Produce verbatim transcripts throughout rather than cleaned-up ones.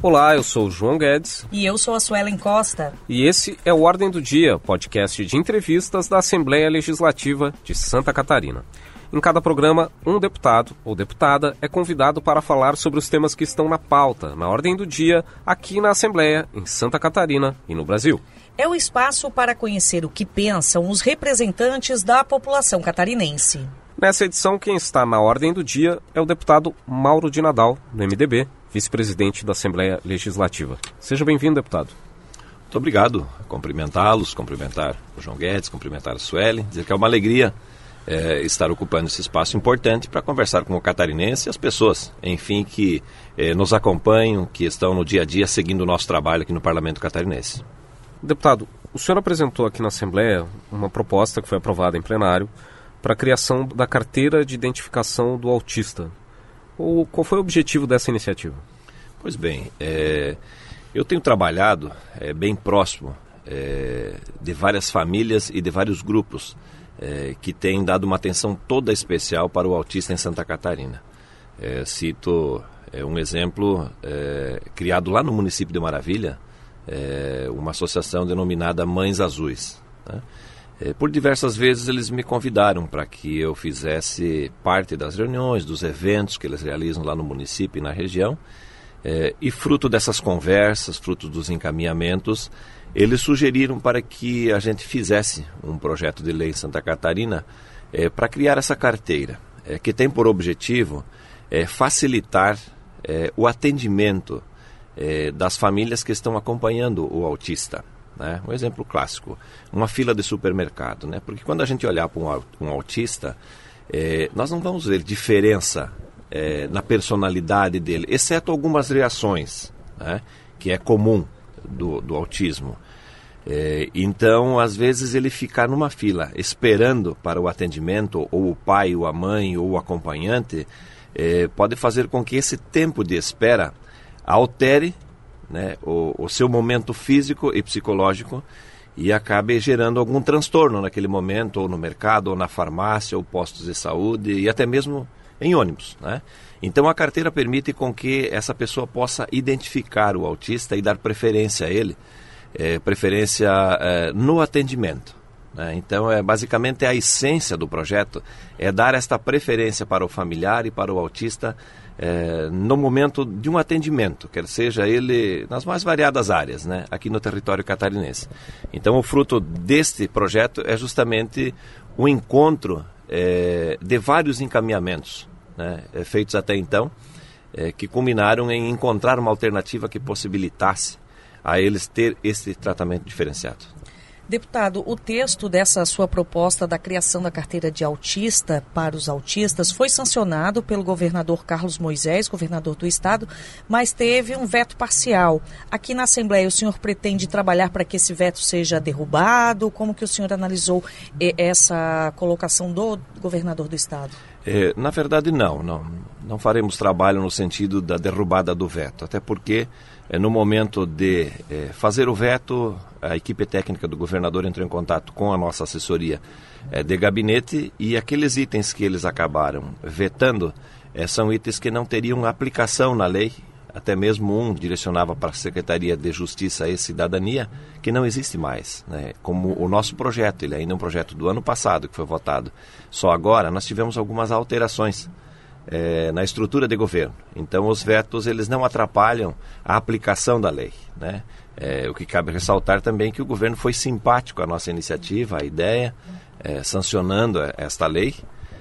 Olá, eu sou o João Guedes. E eu sou a Suelen Costa. E esse é o Ordem do Dia, podcast de entrevistas da Assembleia Legislativa de Santa Catarina. Em cada programa, um deputado ou deputada é convidado para falar sobre os temas que estão na pauta, na Ordem do Dia, aqui na Assembleia, em Santa Catarina e no Brasil. É o espaço para conhecer o que pensam os representantes da população catarinense. Nessa edição, quem está na Ordem do Dia é o deputado Mauro de Nadal, do M D B, vice-presidente da Assembleia Legislativa. Seja bem-vindo, deputado. Muito obrigado. Cumprimentá-los, cumprimentar o João Guedes, cumprimentar a Sueli, dizer que é uma alegria é, estar ocupando esse espaço importante para conversar com o catarinense e as pessoas, enfim, que é, nos acompanham, que estão no dia a dia seguindo o nosso trabalho aqui no Parlamento Catarinense. Deputado, o senhor apresentou aqui na Assembleia uma proposta que foi aprovada em plenário para a criação da carteira de identificação do autista. O, qual foi o objetivo dessa iniciativa? Pois bem, é, eu tenho trabalhado é, bem próximo é, de várias famílias e de vários grupos é, que têm dado uma atenção toda especial para o autista em Santa Catarina. É, cito é, um exemplo é, criado lá no município de Maravilha, é, uma associação denominada Mães Azuis, né? Por diversas vezes eles me convidaram para que eu fizesse parte das reuniões, dos eventos que eles realizam lá no município e na região. É, e fruto dessas conversas, fruto dos encaminhamentos, eles sugeriram para que a gente fizesse um projeto de lei em Santa Catarina é, para criar essa carteira, é, que tem por objetivo é, facilitar é, o atendimento é, das famílias que estão acompanhando o autista. Né? Um exemplo clássico, uma fila de supermercado, né? Porque quando a gente olhar para um, um autista, é, nós não vamos ver diferença é, na personalidade dele, exceto algumas reações, né? Que é comum do, do autismo. É, então, às vezes ele ficar numa fila esperando para o atendimento, ou o pai, ou a mãe, ou o acompanhante, é, pode fazer com que esse tempo de espera altere, né, o, o seu momento físico e psicológico e acabe gerando algum transtorno naquele momento, ou no mercado, ou na farmácia, ou postos de saúde e até mesmo em ônibus, né? Então a carteira permite com que essa pessoa possa identificar o autista e dar preferência a ele, é, preferência é, no atendimento, né? Então é basicamente a essência do projeto, é dar esta preferência para o familiar e para o autista É, no momento de um atendimento, quer seja ele nas mais variadas áreas, né, aqui no território catarinense. Então o fruto deste projeto é justamente o encontro é, de vários encaminhamentos, né, feitos até então, é, que culminaram em encontrar uma alternativa que possibilitasse a eles ter esse tratamento diferenciado. Deputado, o texto dessa sua proposta da criação da carteira de autista para os autistas foi sancionado pelo governador Carlos Moisés, governador do estado, mas teve um veto parcial. Aqui na Assembleia, o senhor pretende trabalhar para que esse veto seja derrubado? Como que o senhor analisou essa colocação do governador do estado? É, na verdade, não, não. Não faremos trabalho no sentido da derrubada do veto, até porque é, no momento de é, fazer o veto, a equipe técnica do governador entrou em contato com a nossa assessoria é, de gabinete e aqueles itens que eles acabaram vetando é, são itens que não teriam aplicação na lei, até mesmo um direcionava para a Secretaria de Justiça e Cidadania, que não existe mais, né? Como o nosso projeto, ele ainda é um projeto do ano passado que foi votado. Só agora nós tivemos algumas alterações É, na estrutura de governo. Então os vetos eles não atrapalham a aplicação da lei, né? É, o que cabe ressaltar também é que o governo foi simpático à nossa iniciativa, à ideia, é, sancionando esta lei,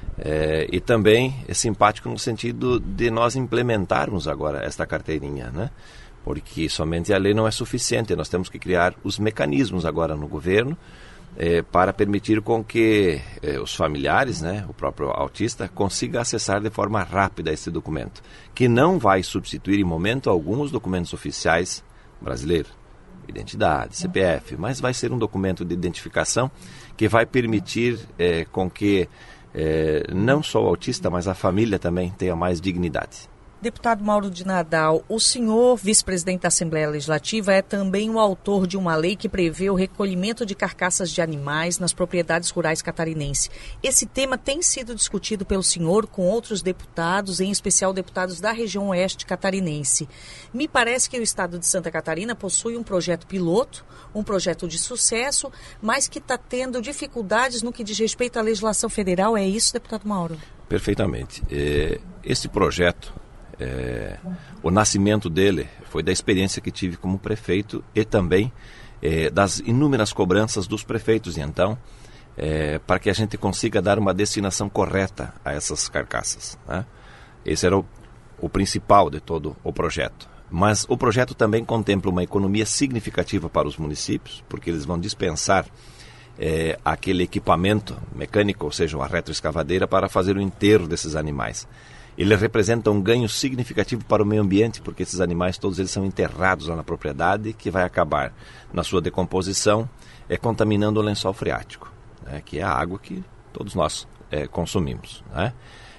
é, e também é simpático no sentido de nós implementarmos agora esta carteirinha, né? Porque somente a lei não é suficiente, nós temos que criar os mecanismos agora no governo É, para permitir com que é, os familiares, né, o próprio autista, consiga acessar de forma rápida esse documento, que não vai substituir em momento algum os documentos oficiais brasileiros, identidade, C P F, mas vai ser um documento de identificação que vai permitir é, com que é, não só o autista, mas a família também tenha mais dignidade. Deputado Mauro de Nadal, o senhor, vice-presidente da Assembleia Legislativa, é também o autor de uma lei que prevê o recolhimento de carcaças de animais nas propriedades rurais catarinenses. Esse tema tem sido discutido pelo senhor com outros deputados, em especial deputados da região oeste catarinense. Me parece que o estado de Santa Catarina possui um projeto piloto, um projeto de sucesso, mas que está tendo dificuldades no que diz respeito à legislação federal. É isso, deputado Mauro? Perfeitamente. Esse projeto, É, o nascimento dele foi da experiência que tive como prefeito e também é, das inúmeras cobranças dos prefeitos. E então, é, para que a gente consiga dar uma destinação correta a essas carcaças, né? Esse era o, o principal de todo o projeto. Mas o projeto também contempla uma economia significativa para os municípios, porque eles vão dispensar é, aquele equipamento mecânico, ou seja, uma retroescavadeira, para fazer o enterro desses animais. Ele representa um ganho significativo para o meio ambiente, porque esses animais todos eles são enterrados lá na propriedade, que vai acabar na sua decomposição, é, contaminando o lençol freático, né, que é a água que todos nós é, consumimos, né?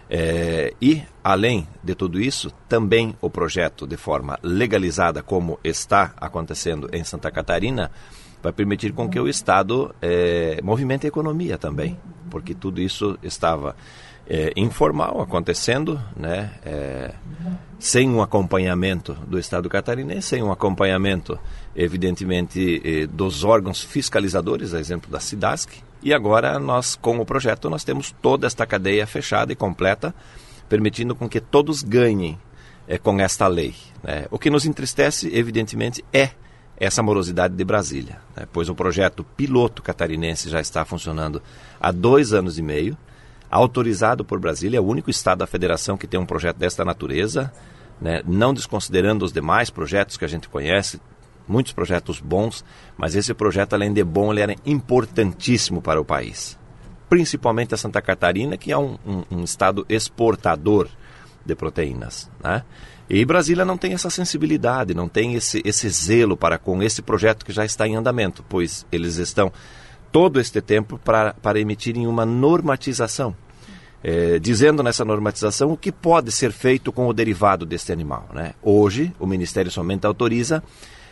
É, e, além de tudo isso, também o projeto, de forma legalizada, como está acontecendo em Santa Catarina, vai permitir com que o Estado é, movimente a economia também, porque tudo isso estava É, informal acontecendo, né? É, sem um acompanhamento do Estado catarinense, sem um acompanhamento, evidentemente, eh, dos órgãos fiscalizadores, a exemplo da SIDASC, e agora nós, com o projeto, nós temos toda esta cadeia fechada e completa, permitindo com que todos ganhem eh, com esta lei, né? O que nos entristece, evidentemente, é essa morosidade de Brasília, né? Pois o projeto piloto catarinense já está funcionando há dois anos e meio, autorizado por Brasília, é o único estado da federação que tem um projeto desta natureza, né? Não desconsiderando os demais projetos que a gente conhece, muitos projetos bons, mas esse projeto, além de bom, ele era importantíssimo para o país. Principalmente a Santa Catarina, que é um, um, um estado exportador de proteínas, né? E Brasília não tem essa sensibilidade, não tem esse, esse zelo para com esse projeto que já está em andamento, pois eles estão todo este tempo para, para emitirem uma normatização, é, dizendo nessa normatização o que pode ser feito com o derivado deste animal, né? Hoje, o Ministério somente autoriza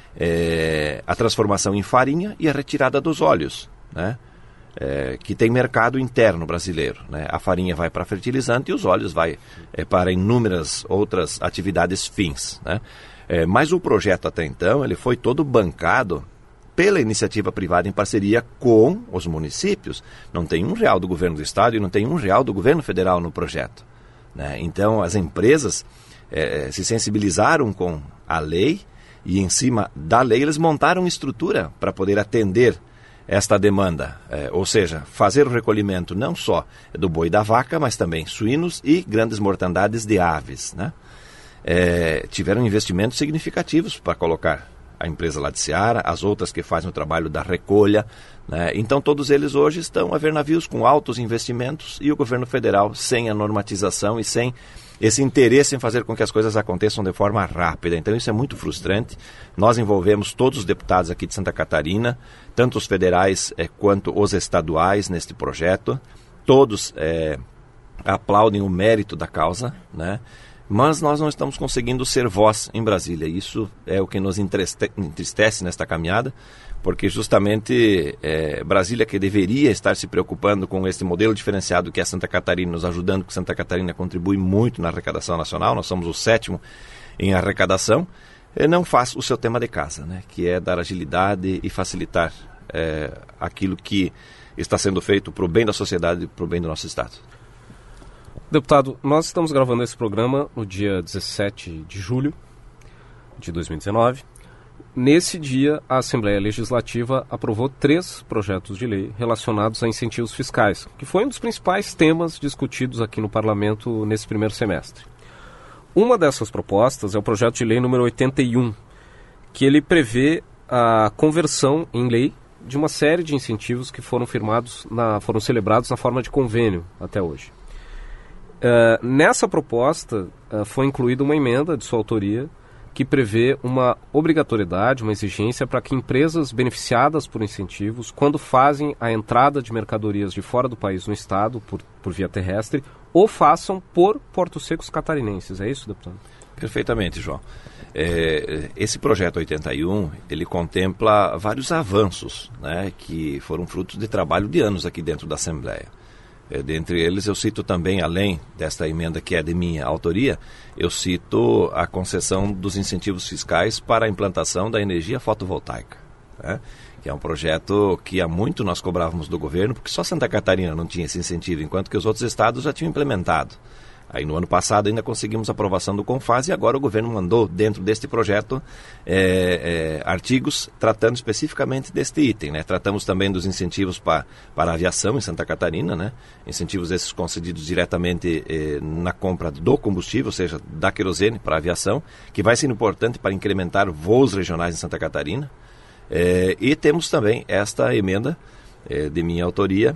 é, a transformação em farinha e a retirada dos óleos, né? É, que tem mercado interno brasileiro, né? A farinha vai para fertilizante e os óleos vai é, para inúmeras outras atividades fins, né? É, mas o projeto até então ele foi todo bancado pela iniciativa privada em parceria com os municípios. Não tem um real do governo do estado e não tem um real do governo federal no projeto, né? Então as empresas é, se sensibilizaram com a lei e em cima da lei eles montaram estrutura para poder atender esta demanda, é, ou seja, fazer o recolhimento não só do boi e da vaca, mas também suínos e grandes mortandades de aves, né? É, tiveram investimentos significativos para colocar a empresa lá de Seara, as outras que fazem o trabalho da recolha, né? Então todos eles hoje estão a ver navios com altos investimentos e o governo federal sem a normatização e sem esse interesse em fazer com que as coisas aconteçam de forma rápida. Então isso é muito frustrante. Nós envolvemos todos os deputados aqui de Santa Catarina, tanto os federais eh, quanto os estaduais neste projeto. Todos eh, aplaudem o mérito da causa, né? Mas nós não estamos conseguindo ser voz em Brasília. Isso é o que nos entristece nesta caminhada, porque justamente é, Brasília, que deveria estar se preocupando com esse modelo diferenciado que é Santa Catarina, nos ajudando, porque Santa Catarina contribui muito na arrecadação nacional, nós somos o sétimo em arrecadação, não faz o seu tema de casa, né, que é dar agilidade e facilitar é, aquilo que está sendo feito para o bem da sociedade e para o bem do nosso Estado. Deputado, nós estamos gravando esse programa no dia dezessete de julho de dois mil e dezenove. Nesse dia, a Assembleia Legislativa aprovou três projetos de lei relacionados a incentivos fiscais, que foi um dos principais temas discutidos aqui no Parlamento nesse primeiro semestre. Uma dessas propostas é o projeto de lei número oitenta e um, que ele prevê a conversão em lei de uma série de incentivos que foram firmados, na, foram celebrados na forma de convênio até hoje. Uh, nessa proposta uh, foi incluída uma emenda de sua autoria que prevê uma obrigatoriedade, uma exigência para que empresas beneficiadas por incentivos, quando fazem a entrada de mercadorias de fora do país no estado, por, por via terrestre, o façam por portos secos catarinenses. É isso, deputado? Perfeitamente, João. É, esse projeto oitenta e um, ele contempla vários avanços, né, que foram frutos de trabalho de anos aqui dentro da Assembleia. É, dentre eles, eu cito também, além desta emenda que é de minha autoria, eu cito a concessão dos incentivos fiscais para a implantação da energia fotovoltaica, né, que é um projeto que há muito nós cobrávamos do governo, porque só Santa Catarina não tinha esse incentivo, enquanto que os outros estados já tinham implementado. Aí no ano passado ainda conseguimos a aprovação do CONFAS e agora o governo mandou dentro deste projeto é, é, artigos tratando especificamente deste item, né? Tratamos também dos incentivos pa, para a aviação em Santa Catarina, né? Incentivos esses concedidos diretamente é, na compra do combustível, ou seja, da querosene para a aviação, que vai ser importante para incrementar voos regionais em Santa Catarina. É, e temos também esta emenda é, de minha autoria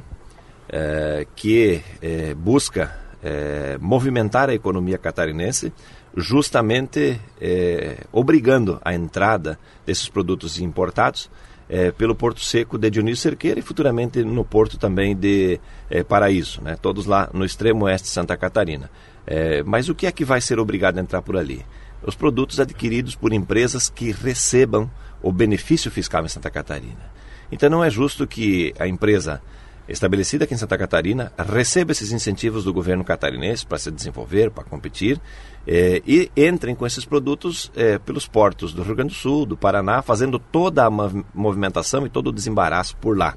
é, que é, busca É, movimentar a economia catarinense, justamente é, obrigando a entrada desses produtos importados é, pelo Porto Seco de Dionísio Cerqueira e futuramente no porto também de é, Paraíso, né? Todos lá no extremo oeste de Santa Catarina. É, mas o que é que vai ser obrigado a entrar por ali? Os produtos adquiridos por empresas que recebam o benefício fiscal em Santa Catarina. Então não é justo que a empresa estabelecida aqui em Santa Catarina, receba esses incentivos do governo catarinense para se desenvolver, para competir, eh, e entrem com esses produtos eh, pelos portos do Rio Grande do Sul, do Paraná, fazendo toda a movimentação e todo o desembaraço por lá.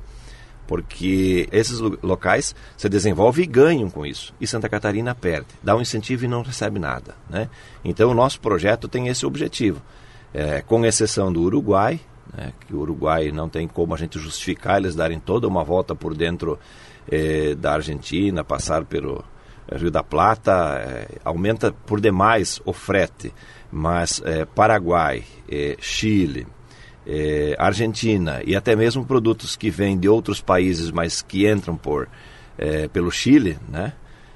Porque esses locais se desenvolvem e ganham com isso. E Santa Catarina perde, dá um incentivo e não recebe nada, né? Então o nosso projeto tem esse objetivo, eh, com exceção do Uruguai, né, que o Uruguai não tem como a gente justificar eles darem toda uma volta por dentro eh, da Argentina, passar pelo Rio da Plata, eh, aumenta por demais o frete, mas eh, Paraguai, eh, Chile, eh, Argentina e até mesmo produtos que vêm de outros países, mas que entram por, eh, pelo Chile, né,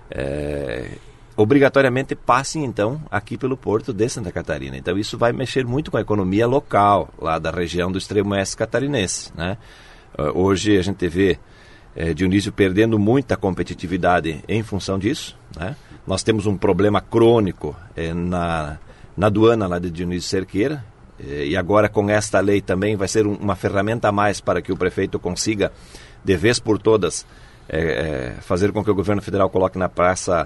eh, obrigatoriamente passem, então, aqui pelo porto de Santa Catarina. Então, isso vai mexer muito com a economia local, lá da região do extremo oeste catarinense, né? Uh, hoje a gente vê eh, Dionísio perdendo muita competitividade em função disso, né? Nós temos um problema crônico eh, na, na aduana lá de Dionísio Cerqueira, eh, e agora com esta lei também vai ser um, uma ferramenta a mais para que o prefeito consiga, de vez por todas, eh, eh, fazer com que o governo federal coloque na praça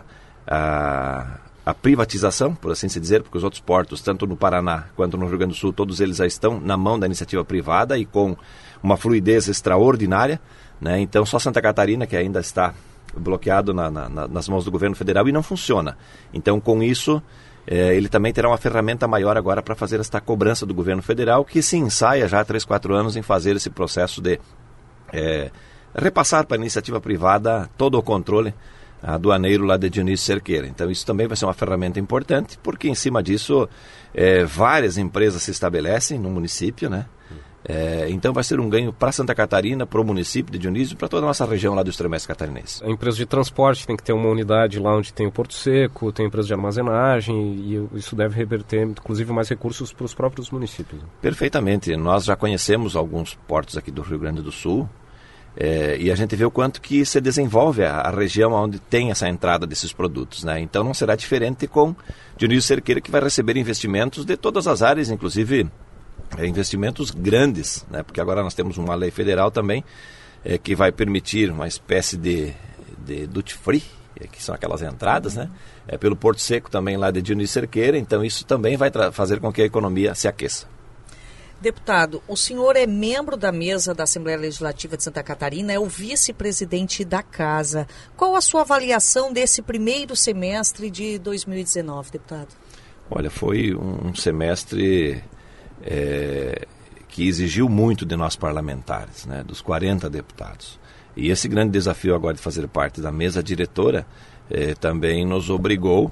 A, a privatização, por assim se dizer, porque os outros portos, tanto no Paraná quanto no Rio Grande do Sul, todos eles já estão na mão da iniciativa privada e com uma fluidez extraordinária, né? Então só Santa Catarina que ainda está bloqueado na, na, nas mãos do governo federal e não funciona. Então com isso eh, ele também terá uma ferramenta maior agora para fazer esta cobrança do governo federal, que se ensaia já há três, quatro anos em fazer esse processo de eh, repassar para a iniciativa privada todo o controle aduaneiro lá de Dionísio Cerqueira. Então isso também vai ser uma ferramenta importante, porque em cima disso é, várias empresas se estabelecem no município, né? É, então vai ser um ganho para Santa Catarina, para o município de Dionísio, para toda a nossa região lá do extremo oeste catarinense. A empresa de transporte tem que ter uma unidade lá onde tem o Porto Seco, tem a empresa de armazenagem, e isso deve reverter, inclusive, mais recursos para os próprios municípios. Perfeitamente. Nós já conhecemos alguns portos aqui do Rio Grande do Sul, É, e a gente vê o quanto que se desenvolve a, a região onde tem essa entrada desses produtos, né? Então não será diferente com Dionísio Cerqueira, que vai receber investimentos de todas as áreas, inclusive é, investimentos grandes, né? Porque agora nós temos uma lei federal também é, que vai permitir uma espécie de, de duty free, é, que são aquelas entradas, né? É, pelo Porto Seco também lá de Dionísio Cerqueira, então isso também vai fazer com que a economia se aqueça. Deputado, o senhor é membro da mesa da Assembleia Legislativa de Santa Catarina, é o vice-presidente da Casa. Qual a sua avaliação desse primeiro semestre de dois mil e dezenove, deputado? Olha, foi um semestre é, que exigiu muito de nós parlamentares, né, dos quarenta deputados. E esse grande desafio agora de fazer parte da mesa diretora é, também nos obrigou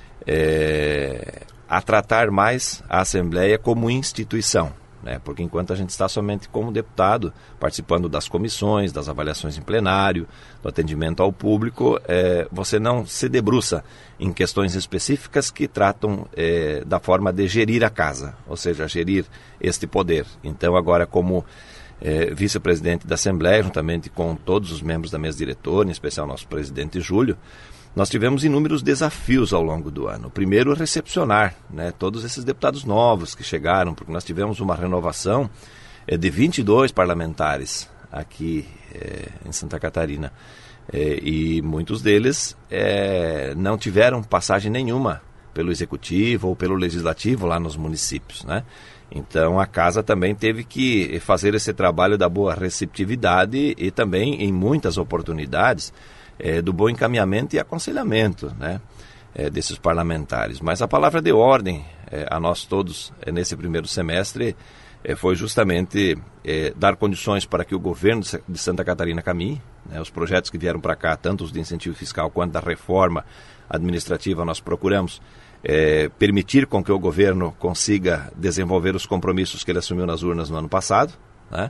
é, a tratar mais a Assembleia como instituição. Né? Porque enquanto a gente está somente como deputado, participando das comissões, das avaliações em plenário, do atendimento ao público, é, você não se debruça em questões específicas que tratam é, da forma de gerir a casa, ou seja, gerir este poder. Então agora como é, vice-presidente da Assembleia, juntamente com todos os membros da mesa diretora, em especial nosso presidente Júlio, nós tivemos inúmeros desafios ao longo do ano. O primeiro, recepcionar, né, todos esses deputados novos que chegaram, porque nós tivemos uma renovação é, de vinte e dois parlamentares aqui é, em Santa Catarina. É, e muitos deles é, não tiveram passagem nenhuma pelo Executivo ou pelo Legislativo lá nos municípios, né? Então a Casa também teve que fazer esse trabalho da boa receptividade e também, em muitas oportunidades, é, do bom encaminhamento e aconselhamento, né, é, desses parlamentares. Mas a palavra de ordem é, a nós todos é, nesse primeiro semestre é, foi justamente é, dar condições para que o governo de Santa Catarina caminhe, né, os projetos que vieram para cá, tanto os de incentivo fiscal quanto da reforma administrativa, nós procuramos É, permitir com que o governo consiga desenvolver os compromissos que ele assumiu nas urnas no ano passado, né?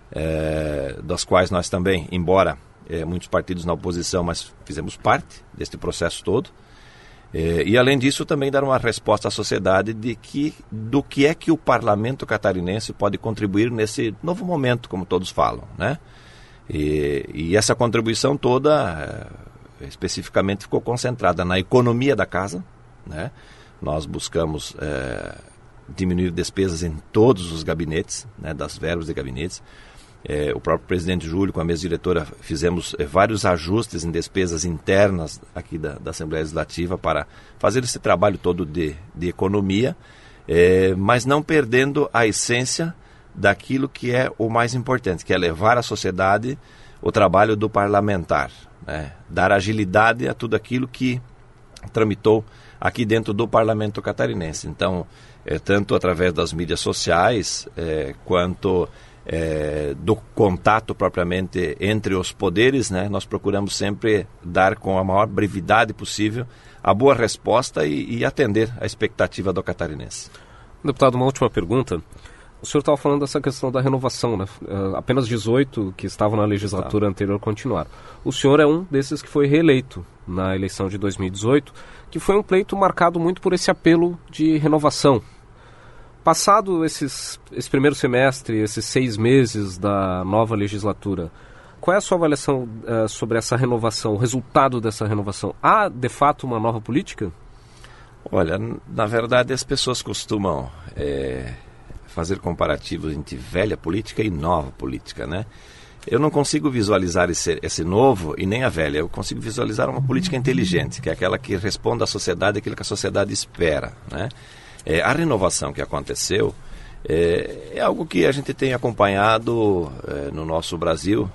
É, das quais nós também, embora é, muitos partidos na oposição, mas fizemos parte deste processo todo. É, e além disso também dar uma resposta à sociedade de que, do que é que o parlamento catarinense pode contribuir nesse novo momento, como todos falam, né? E, e essa contribuição toda é, especificamente ficou concentrada na economia da casa, né? Nós buscamos é, diminuir despesas em todos os gabinetes, né, das verbas de gabinetes. É, o próprio presidente Júlio, com a mesa diretora, fizemos é, vários ajustes em despesas internas aqui da, da Assembleia Legislativa para fazer esse trabalho todo de, de economia, é, mas não perdendo a essência daquilo que é o mais importante, que é levar à sociedade o trabalho do parlamentar, né? Dar agilidade a tudo aquilo que tramitou aqui dentro do Parlamento Catarinense. Então, é, tanto através das mídias sociais, é, quanto é, do contato propriamente entre os poderes, né, nós procuramos sempre dar com a maior brevidade possível a boa resposta e, e atender a expectativa do catarinense. Deputado, uma última pergunta. O senhor estava falando dessa questão da renovação, né? Uh, apenas dezoito que estavam na legislatura tá. anterior continuaram. O senhor é um desses que foi reeleito na eleição de dois mil e dezoito, que foi um pleito marcado muito por esse apelo de renovação. Passado esses, esse primeiro semestre, esses seis meses da nova legislatura, qual é a sua avaliação uh, sobre essa renovação, o resultado dessa renovação? Há, de fato, uma nova política? Olha, na verdade as pessoas costumam é, fazer comparativos entre velha política e nova política, né? Eu não consigo visualizar esse, esse novo e nem a velha. Eu consigo visualizar uma política inteligente, que é aquela que responde à sociedade aquilo que a sociedade espera, né? É, a renovação que aconteceu é, é algo que a gente tem acompanhado é, no nosso Brasil,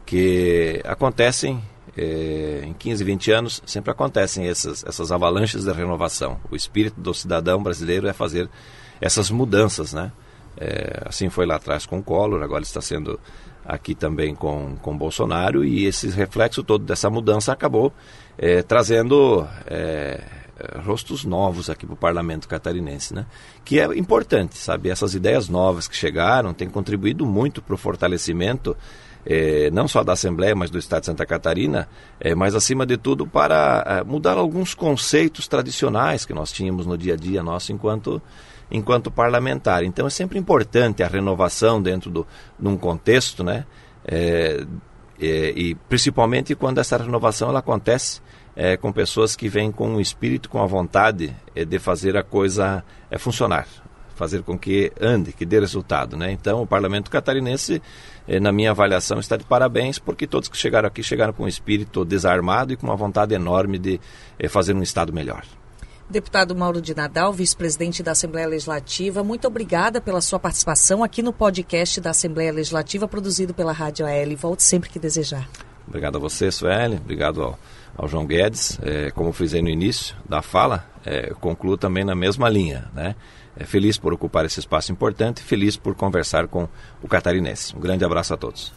que acontecem é, em quinze, vinte anos, sempre acontecem essas, essas avalanches de renovação. O espírito do cidadão brasileiro é fazer essas mudanças, né? É, assim foi lá atrás com o Collor, agora está sendo aqui também com com Bolsonaro, e esse reflexo todo dessa mudança acabou é, trazendo é, rostos novos aqui para o Parlamento Catarinense, né? Que é importante, sabe? Essas ideias novas que chegaram têm contribuído muito para o fortalecimento é, não só da Assembleia, mas do Estado de Santa Catarina, é, mas acima de tudo para é, mudar alguns conceitos tradicionais que nós tínhamos no dia a dia nosso enquanto enquanto parlamentar. Então é sempre importante a renovação dentro do, de um contexto, né? É, é, e principalmente quando essa renovação ela acontece é, com pessoas que vêm com o espírito, com a vontade é, de fazer a coisa é, funcionar, fazer com que ande, que dê resultado, né? Então o Parlamento Catarinense, é, na minha avaliação, está de parabéns, porque todos que chegaram aqui chegaram com um espírito desarmado e com uma vontade enorme de é, fazer um Estado melhor. Deputado Mauro de Nadal, vice-presidente da Assembleia Legislativa, muito obrigada pela sua participação aqui no podcast da Assembleia Legislativa, produzido pela Rádio A L. Volte sempre que desejar. Obrigado a você, Sueli. Obrigado ao, ao João Guedes. É, como frisei no início da fala, é, eu concluo também na mesma linha, né? É, feliz por ocupar esse espaço importante e feliz por conversar com o catarinense. Um grande abraço a todos.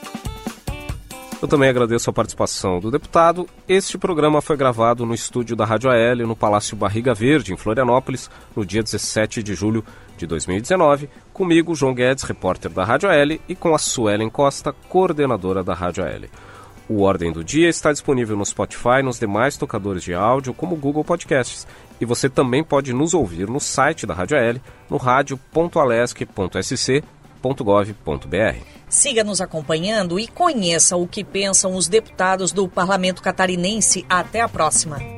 Eu também agradeço a participação do deputado. Este programa foi gravado no estúdio da Rádio A L, no Palácio Barriga Verde, em Florianópolis, no dia dezessete de julho de dois mil e dezenove, comigo, João Guedes, repórter da Rádio A L, e com a Suelen Costa, coordenadora da Rádio A L. O Ordem do Dia está disponível no Spotify e nos demais tocadores de áudio, como o Google Podcasts. E você também pode nos ouvir no site da Rádio A L, no radio ponto alesc ponto s c ponto gov ponto br. Siga nos acompanhando e conheça o que pensam os deputados do Parlamento Catarinense. Até a próxima.